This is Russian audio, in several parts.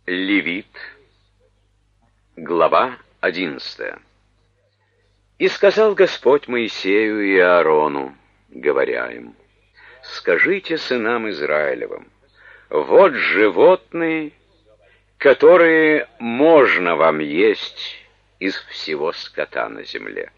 Левит, глава 11. «И сказал Господь Моисею и Аарону, говоря им: скажите сынам Израилевым, вот животные, которые можно вам есть из всего скота на земле.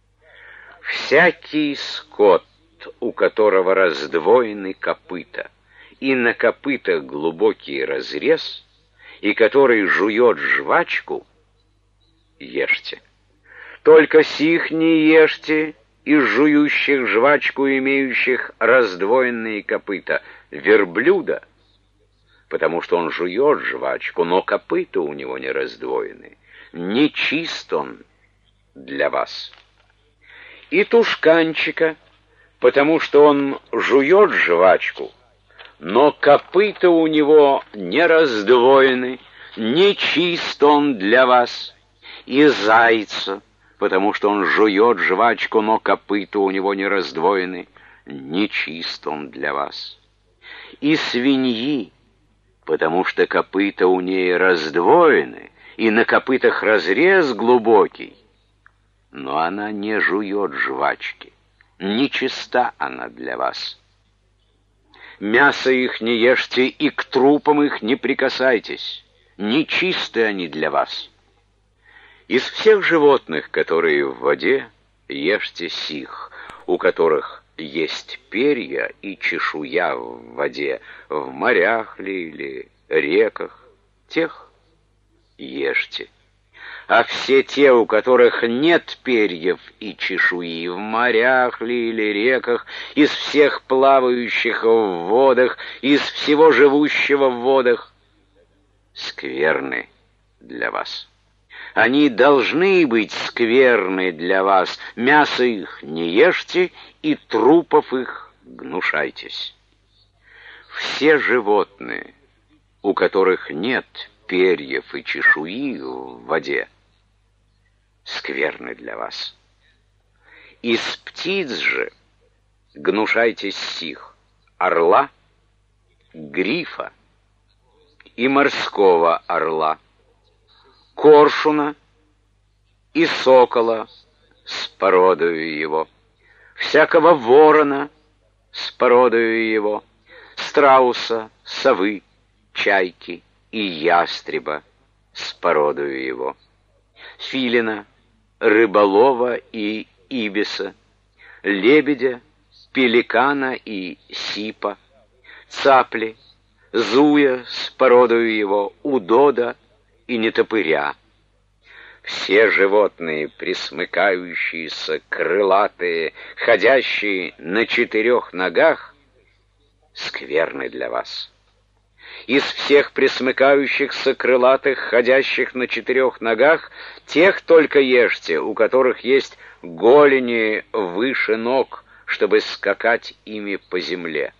Всякий скот, у которого раздвоены копыта, и на копытах глубокий разрез, и который жует жвачку, ешьте. Только сих не ешьте из жующих жвачку, имеющих раздвоенные копыта, верблюда, потому что он жует жвачку, но копыта у него не раздвоены. Нечист он для вас. И тушканчика, потому что он жует жвачку, но копыта у него не раздвоены, нечист он для вас. И зайца, потому что он жует жвачку, но копыта у него не раздвоены, нечист он для вас. И свиньи, потому что копыта у ней раздвоены, и на копытах разрез глубокий, но она не жует жвачки, нечиста она для вас. Мясо их не ешьте, и к трупам их не прикасайтесь, нечисты они для вас. Из всех животных, которые в воде, ешьте сих, у которых есть перья и чешуя в воде, в морях ли или реках, тех ешьте. А все те, у которых нет перьев и чешуи, в морях ли или реках, из всех плавающих в водах, из всего живущего в водах, скверны для вас. Они должны быть скверны для вас. Мясо их не ешьте, и трупов их гнушайтесь. Все животные, у которых нет перьев и чешуи в воде, скверны для вас. Из птиц же гнушайтесь сих: орла, грифа и морского орла, коршуна и сокола с породою его, всякого ворона с породою его, страуса, совы, чайки и ястреба с породою его, филина, рыболова и ибиса, лебедя, пеликана и сипа, цапли, зуя с породою его, удода и нетопыря. Все животные, пресмыкающиеся, крылатые, ходящие на 4 ногах, скверны для вас. Из всех пресмыкающихся, крылатых, ходящих на 4 ногах, тех только ешьте, у которых есть голени выше ног, чтобы скакать ими по земле.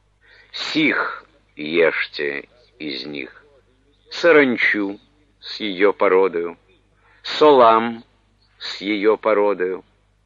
Сих ешьте из них: саранчу с ее породою, солам с ее породою,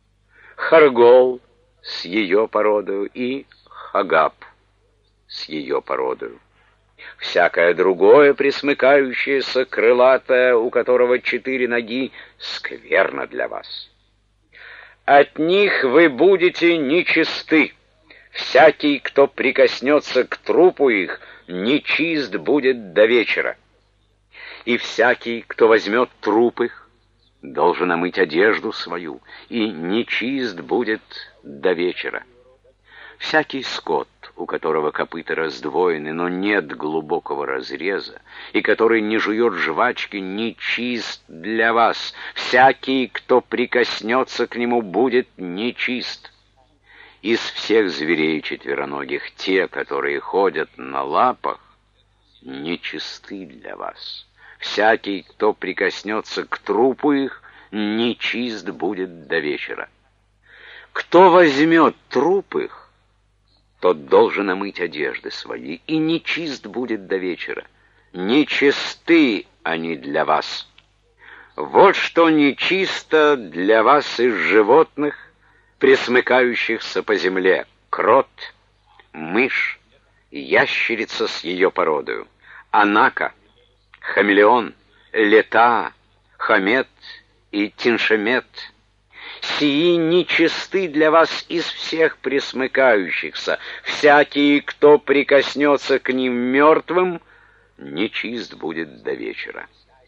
харгол с ее породою и хагап с ее породою. Всякое другое пресмыкающееся, крылатое, у которого 4 ноги, скверно для вас. От них вы будете нечисты. Всякий, кто прикоснется к трупу их, нечист будет до вечера. И всякий, кто возьмет труп их, должен омыть одежду свою, и нечист будет до вечера. Всякий скот, у которого копыта раздвоены, но нет глубокого разреза, и который не жует жвачки, нечист для вас. Всякий, кто прикоснется к нему, будет нечист. Из всех зверей четвероногих те, которые ходят на лапах, нечисты для вас. Всякий, кто прикоснется к трупу их, нечист будет до вечера. Кто возьмет труп их, тот должен омыть одежды свои, и нечист будет до вечера. Нечисты они для вас. Вот что нечисто для вас из животных, пресмыкающихся по земле: крот, мышь, ящерица с ее породою, анака, хамелеон, лета, хамет и тиншемет. Сии нечисты для вас из всех пресмыкающихся. Всякий, кто прикоснется к ним мертвым, нечист будет до вечера.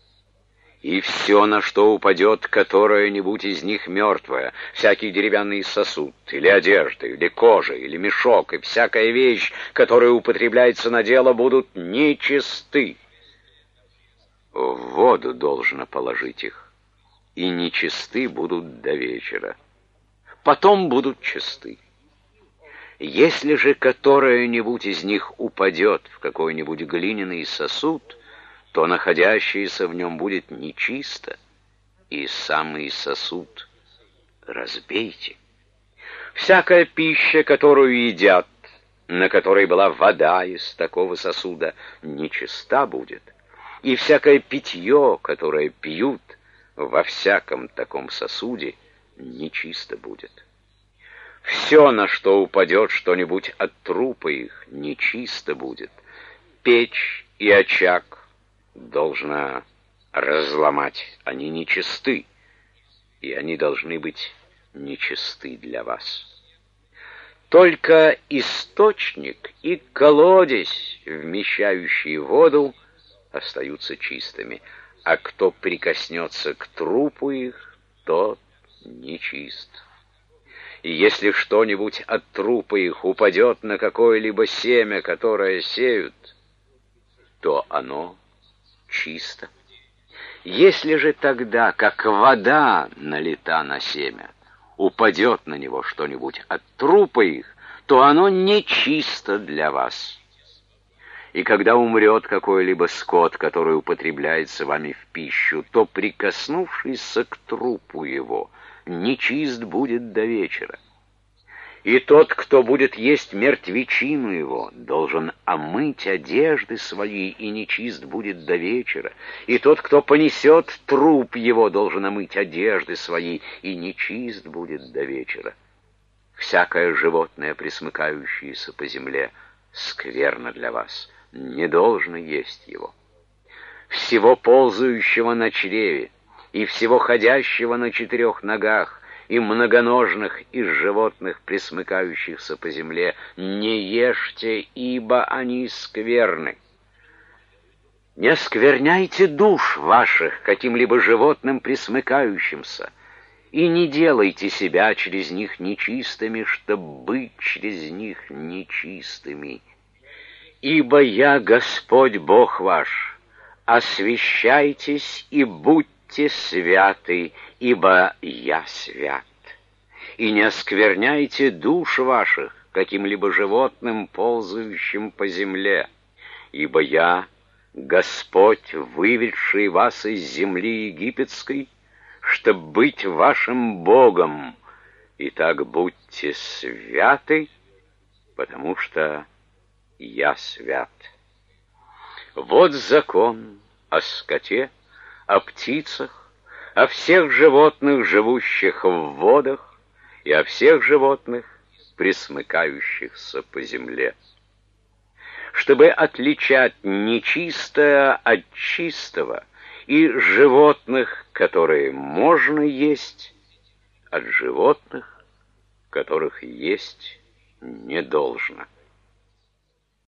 И все, на что упадет которое-нибудь из них мертвое, всякий деревянный сосуд, или одежда, или кожа, или мешок, и всякая вещь, которая употребляется на дело, будут нечисты. В воду должно положить их, и нечисты будут до вечера. Потом будут чисты. Если же которое-нибудь из них упадет в какой-нибудь глиняный сосуд, то находящееся в нем будет нечисто, и самый сосуд разбейте. Всякая пища, которую едят, на которой была вода из такого сосуда, нечиста будет, и всякое питье, которое пьют во всяком таком сосуде, нечисто будет. Все, на что упадет что-нибудь от трупа их, нечисто будет. Печь и очаг должна разломать, они нечисты, и они должны быть нечисты для вас. Только источник и колодец, вмещающие воду, остаются чистыми, а кто прикоснется к трупу их, тот нечист. И если что-нибудь от трупа их упадет на какое-либо семя, которое сеют, то оно чисто. Если же тогда, как вода налита на семя, упадет на него что-нибудь от трупа их, то оно нечисто для вас. И когда умрет какой-либо скот, который употребляется вами в пищу, то, прикоснувшись к трупу его, нечист будет до вечера. И тот, кто будет есть мертвечину его, должен омыть одежды свои, и нечист будет до вечера. И тот, кто понесет труп его, должен омыть одежды свои, и нечист будет до вечера. Всякое животное, пресмыкающееся по земле, скверно для вас, не должно есть его. Всего ползающего на чреве, и всего ходящего на 4 ногах, и многоножных из животных, пресмыкающихся по земле, не ешьте, ибо они скверны. Не оскверняйте душ ваших каким-либо животным пресмыкающимся, и не делайте себя через них нечистыми, чтобы быть через них нечистыми. Ибо я Господь Бог ваш, освящайтесь и будьте святы, ибо я свят. И не оскверняйте душ ваших каким-либо животным, ползающим по земле, ибо я Господь, выведший вас из земли египетской, чтоб быть вашим Богом. Итак, будьте святы, потому что я свят. Вот закон о скоте, о птицах, о всех животных, живущих в водах, и о всех животных, пресмыкающихся по земле. Чтобы отличать нечистое от чистого, и животных, которые можно есть, от животных, которых есть не должно.